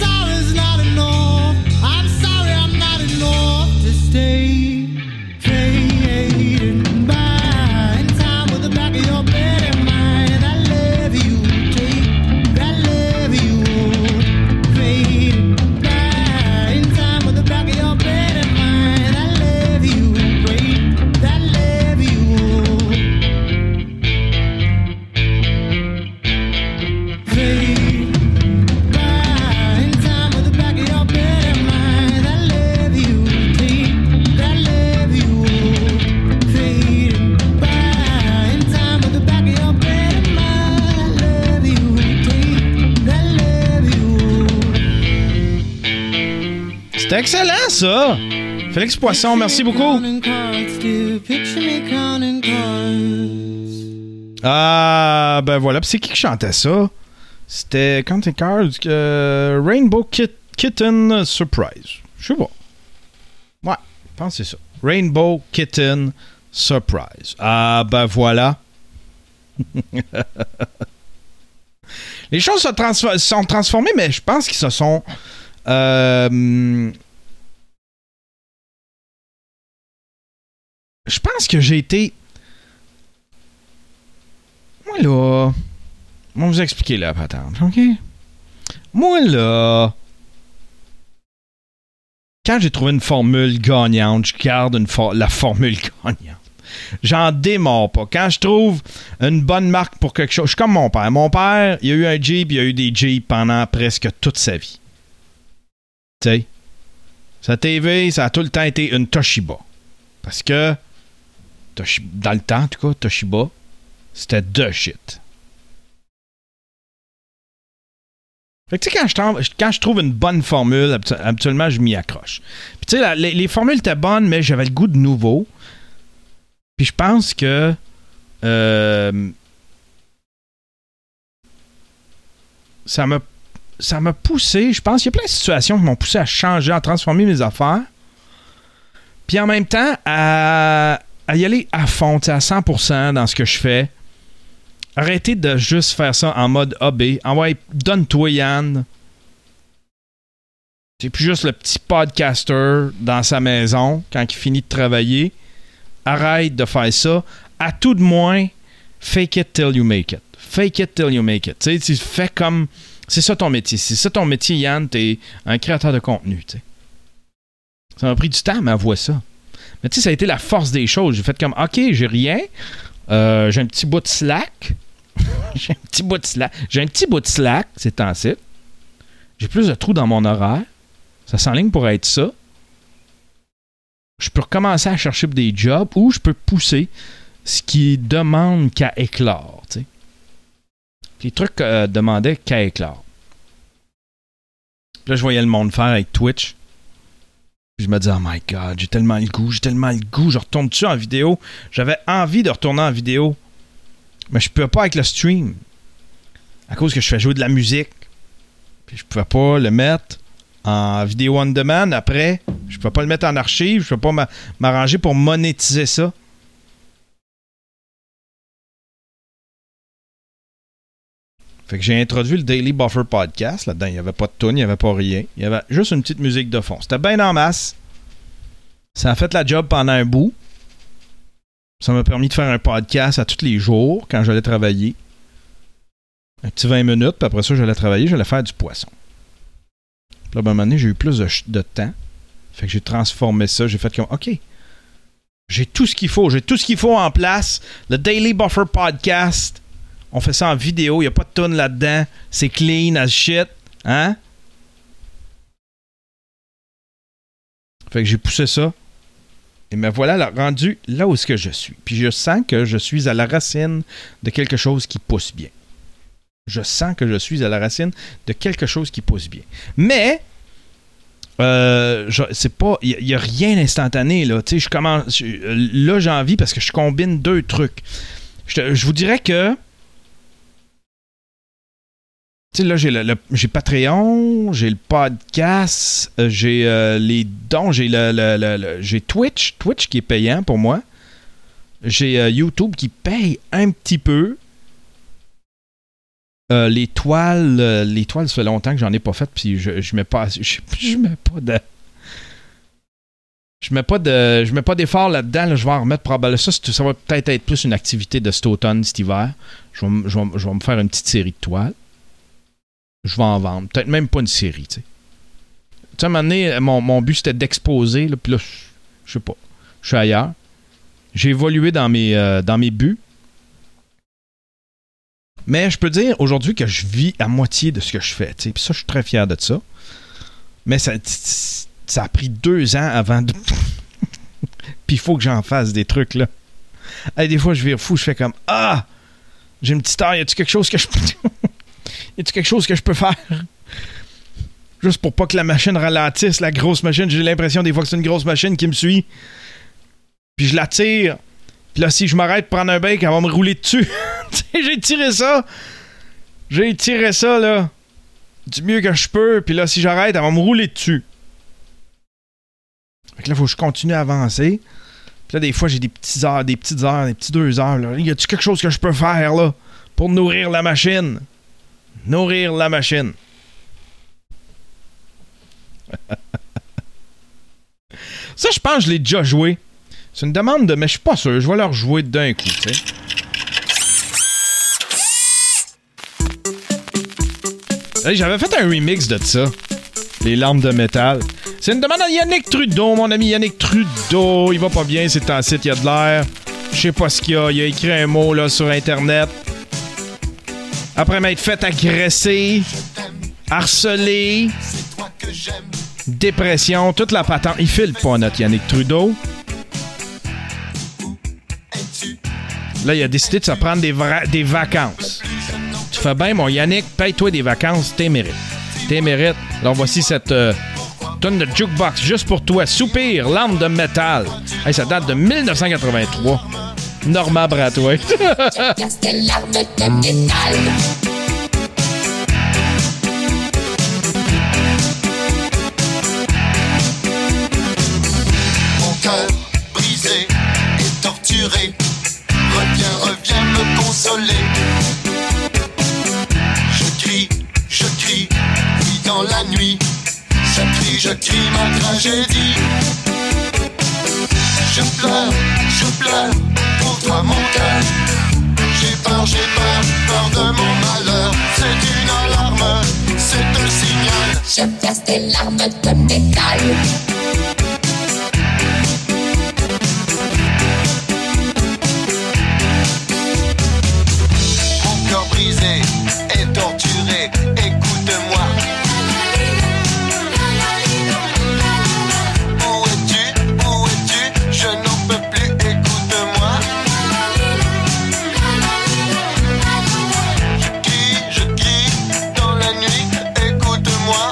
C'était excellent, ça! Félix Poisson, merci beaucoup. Counting cards, dear, picture me counting cards. Ah, ben voilà. Puis c'est qui chantait ça? C'était Counting Cards, Rainbow Kitten Surprise. Je sais pas. Ouais, je pense que c'est ça. Rainbow Kitten Surprise. Ah, ben voilà. Les choses sont transformées, mais je pense qu'ils se sont... Je pense que j'ai été... Moi, là... On va vous expliquer la patente, OK? Moi, là... Quand j'ai trouvé une formule gagnante, je garde la formule gagnante. J'en démords pas. Quand je trouve une bonne marque pour quelque chose... Je suis comme mon père. Mon père, il a eu un Jeep, il a eu des Jeeps pendant presque toute sa vie. Tu sais? Sa TV, ça a tout le temps été une Toshiba. Parce que... Dans le temps, en tout cas, Toshiba, c'était the shit. Fait que tu sais, quand je trouve une bonne formule, habituellement, je m'y accroche. Puis tu sais, les formules étaient bonnes, mais j'avais le goût de nouveau. Puis je pense que... ça m'a poussé, je pense qu'il y a plein de situations qui m'ont poussé à changer, à transformer mes affaires. Puis en même temps, à y aller à fond, à 100% dans ce que je fais. Arrêtez de juste faire ça en mode AB. Envoie, donne-toi Yann. C'est plus juste le petit podcaster dans sa maison quand il finit de travailler. Arrête de faire ça. À tout de moins, fake it till you make it. Fake it till you make it. Tu sais, tu fais comme... C'est ça ton métier. C'est ça ton métier, Yann. T'es un créateur de contenu, tu sais. Ça m'a pris du temps à m'avouer ça. Mais tu sais, ça a été la force des choses. J'ai fait comme, OK, j'ai rien. J'ai un petit bout de slack. J'ai un petit bout de slack, c'est temps-ci. J'ai plus de trous dans mon horaire. Ça s'enligne pour être ça. Je peux recommencer à chercher pour des jobs ou je peux pousser ce qui demande qu'à éclore. Tu sais. Les trucs demandaient qu'à éclore. Puis là, je voyais le monde faire avec Twitch. Puis je me disais, oh my God, j'ai tellement le goût. Je retourne dessus en vidéo. J'avais envie de retourner en vidéo. Mais je peux pas avec le stream. À cause que je fais jouer de la musique. Puis je pouvais pas le mettre en vidéo on demand après. Je pouvais pas le mettre en archive. Je pouvais pas m'arranger pour monétiser ça. Fait que j'ai introduit le Daily Buffer Podcast. Là-dedans, il n'y avait pas de tune, il n'y avait pas rien. Il y avait juste une petite musique de fond. C'était bien en masse. Ça a fait la job pendant un bout. Ça m'a permis de faire un podcast à tous les jours quand j'allais travailler. Un petit 20 minutes, puis après ça, j'allais travailler, j'allais faire du poisson. Puis là, à un moment donné, j'ai eu plus de temps. Fait que j'ai transformé ça. J'ai fait comme, OK, j'ai tout ce qu'il faut. J'ai tout ce qu'il faut en place. Le Daily Buffer Podcast. On fait ça en vidéo. Il n'y a pas de tune là-dedans. C'est clean as shit. Hein? Fait que j'ai poussé ça. Et me voilà rendu là où est-ce que je suis. Puis je sens que je suis à la racine de quelque chose qui pousse bien. Je sens que je suis à la racine de quelque chose qui pousse bien. Mais, c'est pas... Il n'y a rien d'instantané, là. Tu sais, je commence... Là, j'ai envie parce que je combine deux trucs. Je vous dirais que... Tu sais, là, j'ai Patreon, j'ai le podcast, j'ai les dons, j'ai Twitch qui est payant pour moi. J'ai YouTube qui paye un petit peu. Les toiles, ça fait longtemps que j'en ai pas fait, puis je mets pas d'effort là-dedans. Là, je vais en remettre probablement. Ça va peut-être être plus une activité de cet automne, cet hiver. Je vais me faire une petite série de toiles. Je vais en vendre. Peut-être même pas une série, tu sais. Tu sais, à un moment donné, mon but, c'était d'exposer, là, puis là, je sais pas. Je suis ailleurs. J'ai évolué dans mes buts. Mais je peux dire aujourd'hui que je vis à moitié de ce que je fais, tu sais. Puis ça, je suis très fier de ça. Mais ça a pris 2 ans avant de... Puis il faut que j'en fasse des trucs, là. Hey, des fois, je vire fou. Je fais comme, j'ai une petite heure. Y a-tu quelque chose que je peux... Y a-tu quelque chose que je peux faire? Juste pour pas que la machine ralentisse, la grosse machine. J'ai l'impression des fois que c'est une grosse machine qui me suit. Puis je la tire. Puis là, si je m'arrête pour prendre un break, elle va me rouler dessus. J'ai tiré ça. J'ai tiré ça, là. Du mieux que je peux. Puis là, si j'arrête, elle va me rouler dessus. Fait que là, il faut que je continue à avancer. Puis là, des fois, j'ai des petites heures, des petits 2 heures. Là. Y a-tu quelque chose que je peux faire, là, pour nourrir la machine? Nourrir la machine. Ça, je pense que je l'ai déjà joué. C'est une demande de... Mais je suis pas sûr. Je vais leur jouer d'un coup, tu sais. Hey, j'avais fait un remix de ça. Les lampes de métal. C'est une demande à Yannick Trudeau, mon ami Yannick Trudeau. Il va pas bien, c'est en site, il y a de l'air. Je sais pas ce qu'il y a. Il a écrit un mot là sur Internet. Après m'être fait agresser, harceler, dépression, toute la patente. Il file pas, notre Yannick Trudeau. Là, il a décidé de se prendre des vacances. Tu fais bien, mon Yannick, paye-toi des vacances, t'es mérites. T'es mérites. Alors, voici cette tonne de jukebox juste pour toi. Soupir, lampe de métal. Hey, ça date de 1983. Normand Bratois. Mon cœur brisé et torturé. Reviens me consoler. Je crie, oui dans la nuit. Je crie ma tragédie. Je pleure pour toi mon cœur. J'ai peur de mon malheur. C'est une alarme, c'est un signal. Je verse des larmes de métal. Mon cœur brisé et torturé, écoute-moi. Où es-tu? Je n'en peux plus, écoute-moi. Je crie dans la nuit, écoute-moi.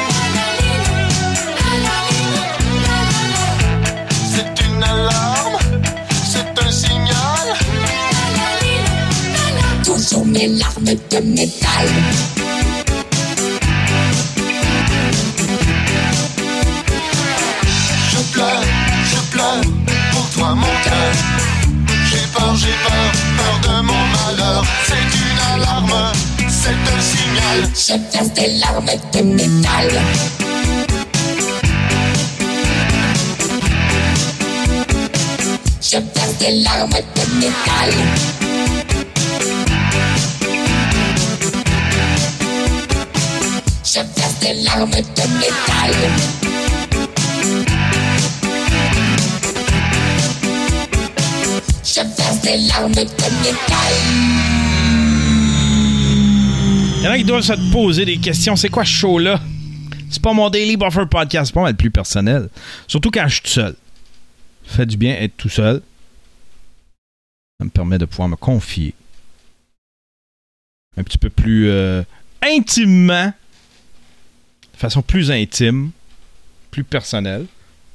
C'est une alarme, c'est un signal. Toujours mes larmes de métal. Je pleure pour toi mon cœur. J'ai peur de mon malheur. C'est une alarme, c'est un signal. Je verse des larmes de métal. Je verse des larmes de métal. Je verse des larmes de métal. Je verse des larmes de métal. Il y en a qui doivent se poser des questions. C'est quoi ce show-là? C'est pas mon Daily Buffer Podcast. C'est pas mal plus personnel. Surtout quand je suis tout seul. Ça fait du bien être tout seul. Ça me permet de pouvoir me confier un petit peu plus intimement, de façon plus intime, plus personnelle.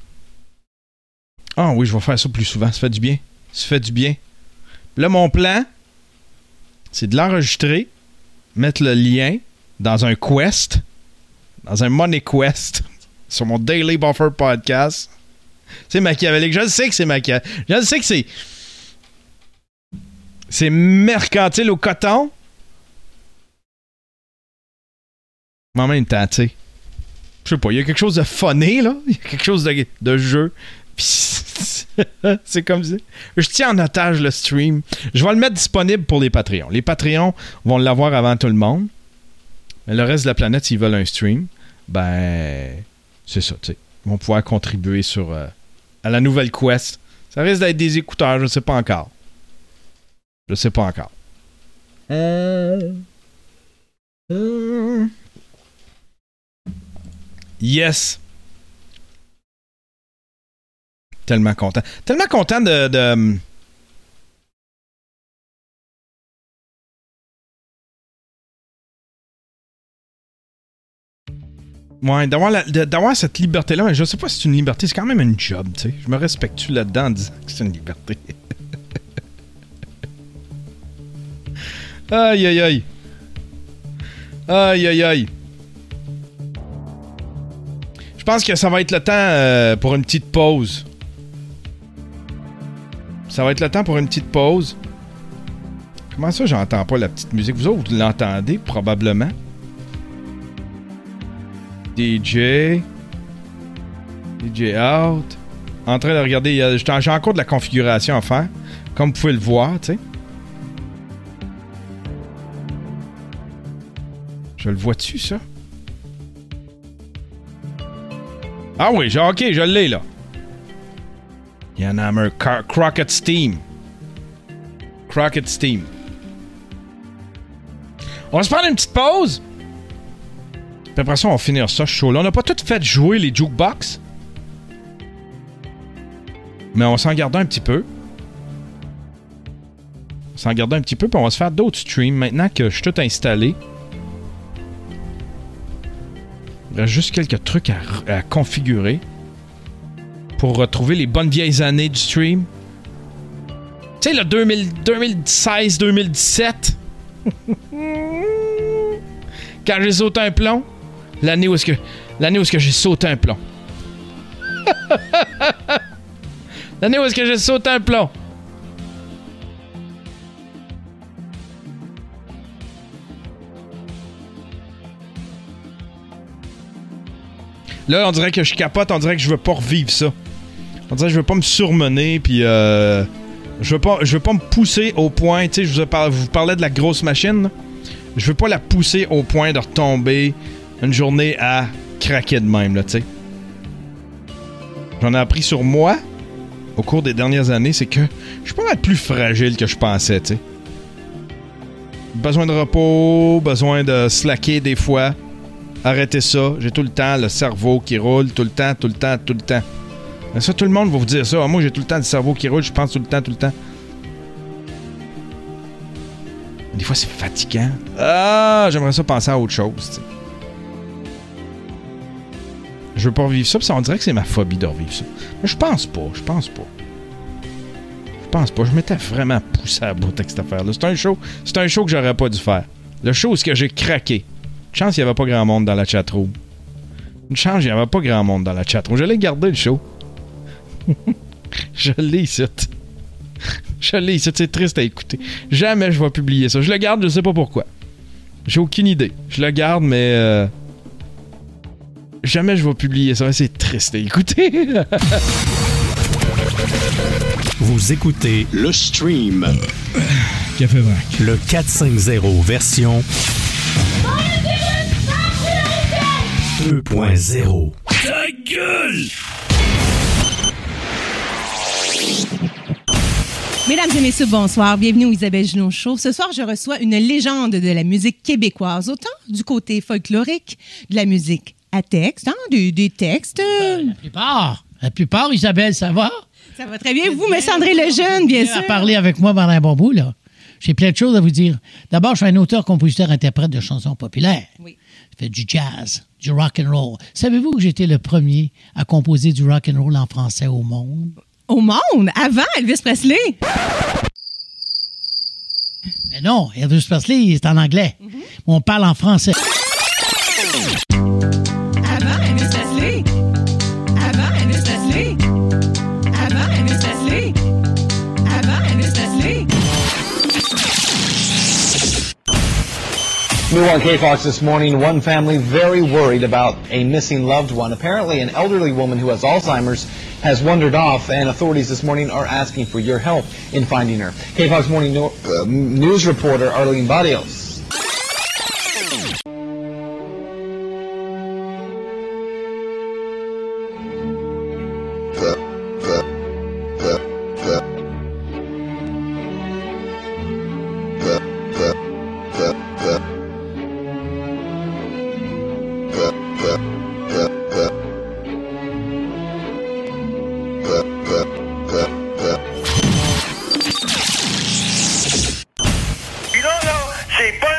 Ah oui, je vais faire ça plus souvent. Ça fait du bien. Ça fait du bien. Là, mon plan, c'est de l'enregistrer, mettre le lien dans un quest, dans un money quest, sur mon Daily Buffer Podcast. C'est machiavélique. Je le sais que c'est machiavélique. Je le sais que c'est mercantile au coton. Mais en même temps, tu sais, je sais pas, il y a quelque chose de funné, là. Il y a quelque chose de jeu. Puis c'est comme ça. Je tiens en otage le stream. Je vais le mettre disponible pour les Patreons. Les Patreons vont l'avoir avant tout le monde. Mais le reste de la planète, s'ils veulent un stream, ben, c'est ça, tu sais. Ils vont pouvoir contribuer à la nouvelle quest. Ça risque d'être des écouteurs, je ne sais pas encore. Je sais pas encore. Yes. Tellement content. Tellement content de... Ouais, d'avoir cette liberté-là, mais je sais pas si c'est une liberté, c'est quand même une job, tu sais. Je me respecte là-dedans en disant que c'est une liberté. Aïe, aïe, aïe. Aïe, aïe, aïe. Je pense que ça va être le temps pour une petite pause. Ça va être le temps pour une petite pause. Comment ça, j'entends pas la petite musique? Vous autres, vous l'entendez, probablement. DJ out. En train de regarder. J'ai encore de la configuration à faire. Comme vous pouvez le voir, tu sais. Je le vois-tu, ça? Ah oui, ok, je l'ai, là. Yanhammer Crockett Steam. Crockett Steam. On va se prendre une petite pause. Puis après ça, on va finir ça chaud. Là, on n'a pas tout fait jouer les jukebox. Mais on va s'en garder un petit peu. On va s'en garder un petit peu, puis on va se faire d'autres streams maintenant que je suis tout installé. Il reste juste quelques trucs à configurer pour retrouver les bonnes vieilles années du stream. Tu sais, le 2016-2017. Quand j'ai sauté un plomb. L'année où est-ce que j'ai sauté un plomb. L'année où est-ce que j'ai sauté un plomb. Là, on dirait que je capote, on dirait que je veux pas revivre ça. On dirait que je veux pas me surmener, puis je veux pas me pousser au point, tu sais, je vous parlais de la grosse machine, là. Je veux pas la pousser au point de retomber une journée à craquer de même, là, tu sais. J'en ai appris sur moi, au cours des dernières années, c'est que je suis pas mal plus fragile que je pensais, tu sais. Besoin de repos, besoin de slacker des fois. Arrêtez ça. J'ai tout le temps le cerveau qui roule, tout le temps. Mais ça, tout le monde va vous dire ça. Moi, j'ai tout le temps le cerveau qui roule, je pense tout le temps. Des fois, c'est fatigant. Ah, j'aimerais ça penser à autre chose, tu sais. Je veux pas revivre ça, puis ça, on dirait que c'est ma phobie de revivre ça. Mais je pense pas. Je m'étais vraiment poussé à bout avec cette affaire-là. C'est un show que j'aurais pas dû faire. Le show où est-ce que j'ai craqué. Une chance, il n'y avait pas grand monde dans la chatroom. Je l'ai gardé, le show. Je l'ai ici. C'est triste à écouter. Jamais je vais publier ça. Je le garde, je sais pas pourquoi. J'ai aucune idée. Je le garde, mais... jamais je vais publier ça. C'est triste à écouter. Vous écoutez le stream. Café Vrac. Le 450 version 2.0. Ta gueule! Mesdames et messieurs, bonsoir. Bienvenue au Isabelle Junot Show. Ce soir, je reçois une légende de la musique québécoise, autant du côté folklorique, de la musique à texte, hein, des textes. La plupart, Isabelle, ça va? Ça va très bien. Vous, mais Sandré Lejeune, bien sûr. À parler avec moi pendant un bon bout, là. J'ai plein de choses à vous dire. D'abord, je suis un auteur, compositeur, interprète de chansons populaires. Oui. Je fais du jazz, du rock and roll. Savez-vous que j'étais le premier à composer du rock and roll en français au monde? Au monde? Avant Elvis Presley? Mais non, Elvis Presley, c'est en anglais. On parle en français. Avant Elvis Presley? Avant Elvis Presley? Avant Elvis Presley? Avant Elvis Presley? New on KFOX this morning, one family very worried about a missing loved one. Apparently, an elderly woman who has Alzheimer's has wandered off, and authorities this morning are asking for your help in finding her. KFOX Morning News reporter Arlene Barrios. C'est pas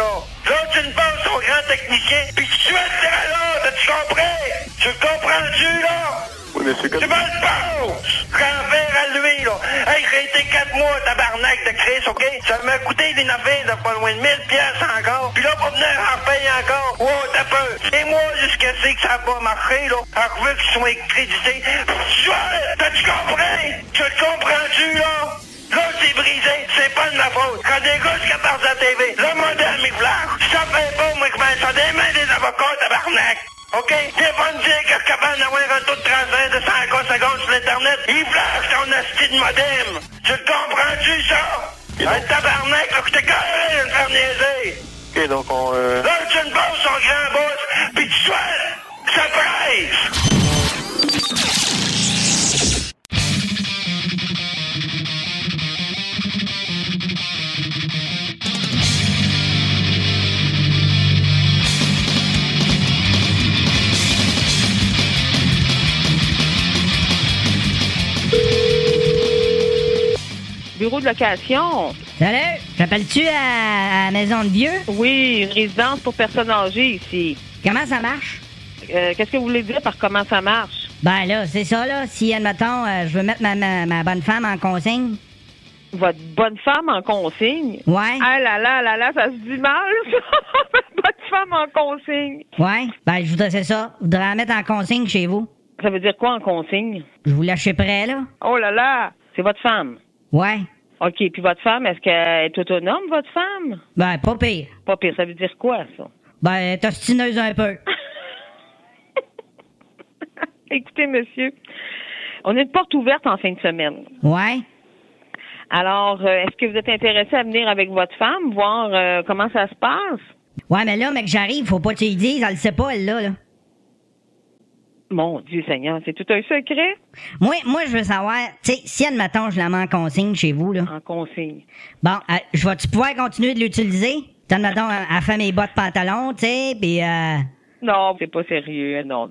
là. Là, tu me passes son grand technicien, puis tu souhaites là, tu comprends? Tu le comprends-tu, là? Oui, mais c'est comme... Tu me le passes! Renvers à lui, là. Hey, j'ai été 4 mois, tabarnak de Chris, OK? Ça m'a coûté des affaires de pas loin de 1000 piastres encore. Puis là, pour venir en payer encore. Wow, t'as peur. Et moi, jusqu'à ce que ça va marcher, là, alors que qu'ils soient crédités. Tu comprends? Tu le comprends-tu, là? Là, c'est brisé, c'est pas de ma faute. Quand des gars qui apparaissent à la TV, le modèle, il flash. Ça fait pas, moi, que ben, ça des mains des avocats, tabarnak. OK? T'es pas me dire que je suis capable d'avoir un taux de transfert de 100 secondes sur l'Internet. Il flash ton asti de modem. Tu le comprends-tu, ça? Un tabarnak, là, que j'étais carré de me faire niaiser. OK, donc on... Là, tu me passes son grand boss, pis tu souhaites que ça presse. Bureau de location. Salut, t'appelles-tu à la maison de vieux? Oui, résidence pour personnes âgées ici. Comment ça marche? Qu'est-ce que vous voulez dire par comment ça marche? Ben là, c'est ça, là. Si, admettons, je veux mettre ma bonne femme en consigne. Votre bonne femme en consigne? Ouais. Ah là là là là, ça se dit mal, ça! Bonne femme en consigne. Ouais. Ben, je voudrais, c'est ça. Je voudrais la mettre en consigne chez vous. Ça veut dire quoi en consigne? Je vous lâche prêt, là. Oh là là! C'est votre femme? Ouais. OK, puis votre femme, est-ce qu'elle est autonome, votre femme? Ben, pas pire. Pas pire, ça veut dire quoi, ça? Ben, elle est ostineuse un peu. Écoutez, monsieur, on a une porte ouverte en fin de semaine. Ouais. Alors, est-ce que vous êtes intéressé à venir avec votre femme, voir comment ça se passe? Ouais, mais là, mec, j'arrive, faut pas que tu y dises, elle le sait pas, elle, là. Mon Dieu Seigneur, c'est tout un secret? Moi, je veux savoir, tu sais, si, admettons, je la mets en consigne chez vous, là. En consigne. Bon, je vais-tu pouvoir continuer de l'utiliser? Admettons, elle fait mes bottes pantalons, tu sais, pis Non, c'est pas sérieux, non.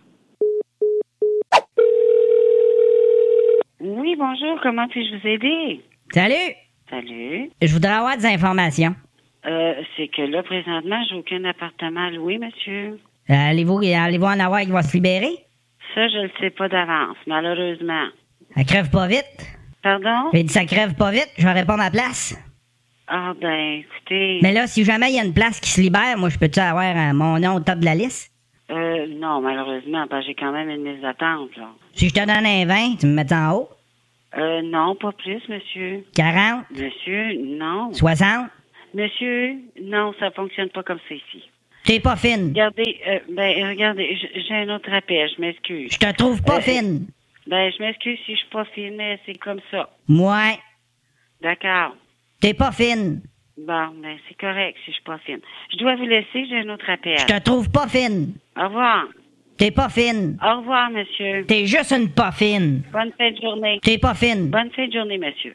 Oui, bonjour, comment puis-je vous aider? Salut! Salut. Je voudrais avoir des informations. C'est que là, présentement, j'ai aucun appartement à louer, monsieur. Allez-vous en avoir qui va se libérer? Ça, je le sais pas d'avance, malheureusement. Elle crève pas vite. Pardon? J'ai dit ça crève pas vite, j'aurais pas ma place. Ah, ben, écoutez... Mais là, si jamais il y a une place qui se libère, moi, je peux-tu avoir mon nom au top de la liste? Non, malheureusement, parce que j'ai quand même une liste d'attente, là. Si je te donne un 20, tu me mets en haut? Non, pas plus, monsieur. 40? Monsieur, non. 60? Monsieur, non, ça fonctionne pas comme ça ici. T'es pas fine. Regardez, regardez, j'ai un autre appel, je m'excuse. Je te trouve pas fine. Ben, je m'excuse si je suis pas fine, mais c'est comme ça. Ouais. D'accord. T'es pas fine. Bon, ben, c'est correct si je suis pas fine. Je dois vous laisser, j'ai un autre appel. Je te trouve pas fine. Au revoir. T'es pas fine. Au revoir, monsieur. T'es juste une pas fine. Bonne fin de journée. T'es pas fine. Bonne fin de journée, monsieur.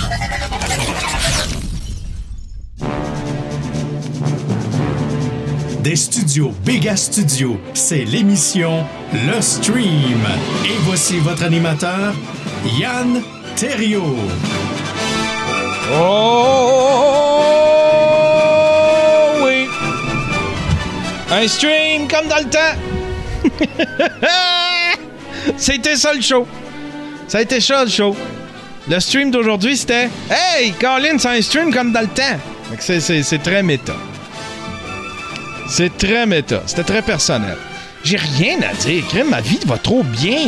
Des studios Béga Studio, c'est l'émission Le Stream. Et voici votre animateur, Yann Terriot. Oh oui! Un stream comme dans le temps! C'était ça le show! Ça a été ça le show! Le stream d'aujourd'hui c'était Hey! Colin, c'est un stream comme dans le temps! C'est très méta. C'est très méta. C'était très personnel. J'ai rien à dire. Crème, ma vie va trop bien.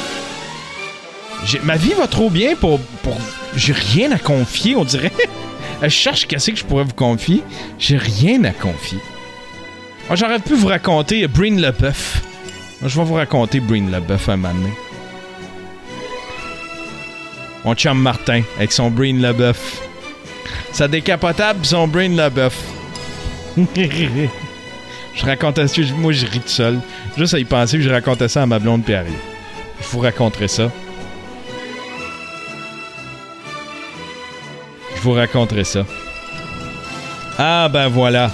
Ma vie va trop bien pour... J'ai rien à confier, on dirait. Je cherche qu'est-ce que je pourrais vous confier. J'ai rien à confier. Moi, j'aurais pu vous raconter Breen LeBeuf. Moi, je vais vous raconter Breen LeBeuf un moment donné. Mon chum Martin, avec son Breen LeBeuf. Sa décapotable pis son Breen LeBeuf. Je racontais ça, moi je ris tout seul. Juste à y penser que je racontais ça à ma blonde Pierre. Je vous raconterai ça. Je vous raconterai ça. Ah ben voilà.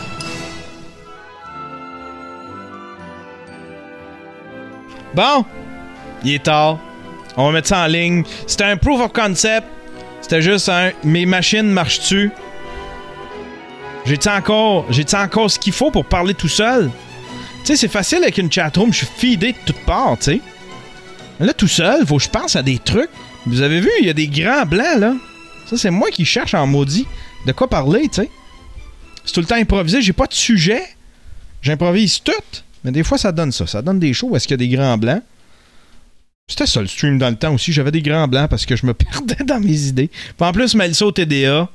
Bon, il est tard. On va mettre ça en ligne. C'était un proof of concept. C'était juste un... Mes machines marchent-tu? J'ai-tu encore ce qu'il faut pour parler tout seul? Tu sais, c'est facile avec une chatroom, je suis feedé de toutes parts, tu sais. Là, tout seul, faut que je pense à des trucs. Vous avez vu, il y a des grands blancs, là. Ça, c'est moi qui cherche en maudit de quoi parler, tu sais. C'est tout le temps improvisé, j'ai pas de sujet. J'improvise tout. Mais des fois, ça donne ça. Ça donne des shows où est-ce qu'il y a des grands blancs. C'était ça, le stream dans le temps aussi. J'avais des grands blancs parce que je me perdais dans mes idées. Puis en plus, Melissa au TDA.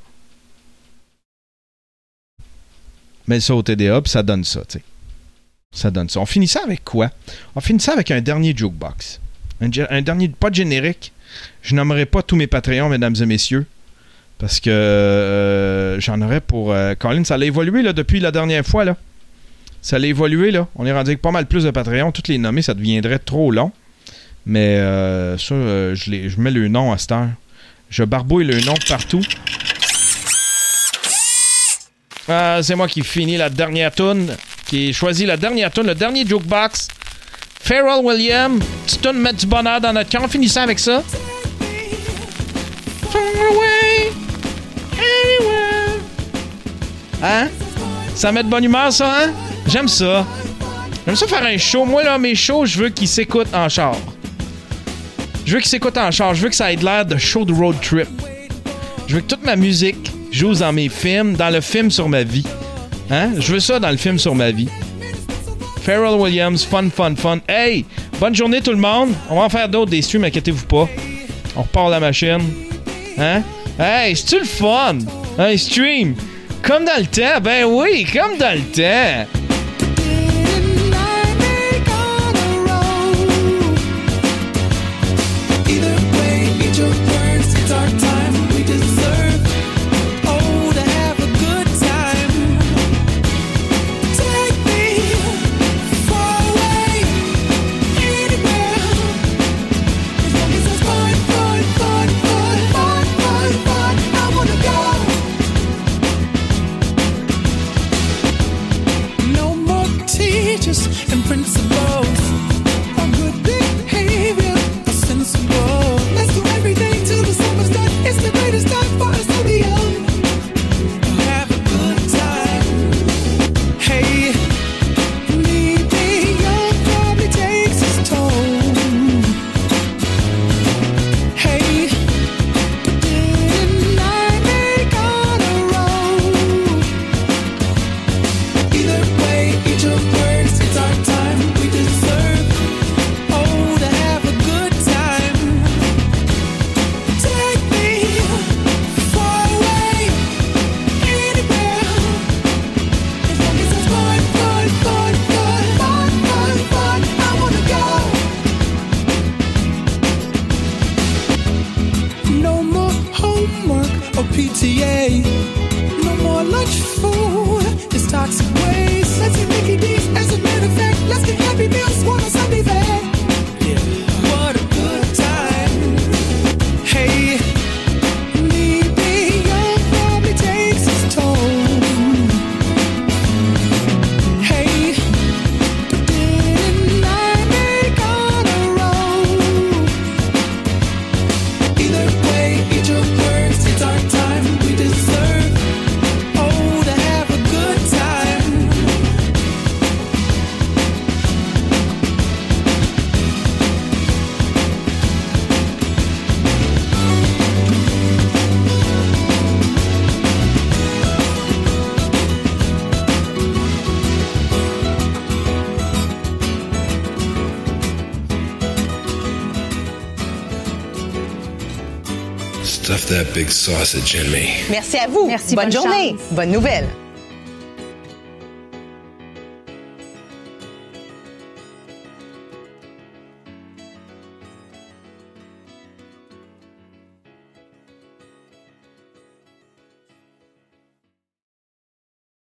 Melissa au TDA, puis ça donne ça, tu sais. Ça donne ça. On finit ça avec quoi? On finit ça avec un dernier jukebox. Un dernier, pas de générique. Je nommerai pas tous mes Patreons, mesdames et messieurs, parce que j'en aurais pour... Colin, ça a évolué là, depuis la dernière fois. Là. Ça a évolué. Là. On est rendu avec pas mal plus de Patreons. Toutes les nommer, ça deviendrait trop long. Mais ça, je mets le nom à cette heure. Je barbouille le nom partout. C'est moi qui finis la dernière toune, qui ai choisi la dernière toune, le dernier jukebox. Pharrell Williams, petite toune mettre du bonheur dans notre cœur. On finit ça avec ça. Hein? Ça met de bonne humeur, ça, hein? J'aime ça. J'aime ça faire un show. Moi, là, mes shows, je veux qu'ils s'écoutent en char. Je veux qu'ils s'écoutent en char. Je veux que ça ait l'air de show de road trip. Je veux que toute ma musique joue dans mes films, dans le film sur ma vie. Hein? Je veux ça dans le film sur ma vie. Pharrell Williams, fun. Hey, bonne journée tout le monde. On va en faire d'autres, des streams, inquiétez-vous pas. On repart la machine. Hein? Hey, c'est-tu le fun? Un stream. Comme dans le temps. Ben oui, comme dans le temps. Stuff that big sausage in me. Merci à vous. Merci, bonne journée. chance. Bonne nouvelle.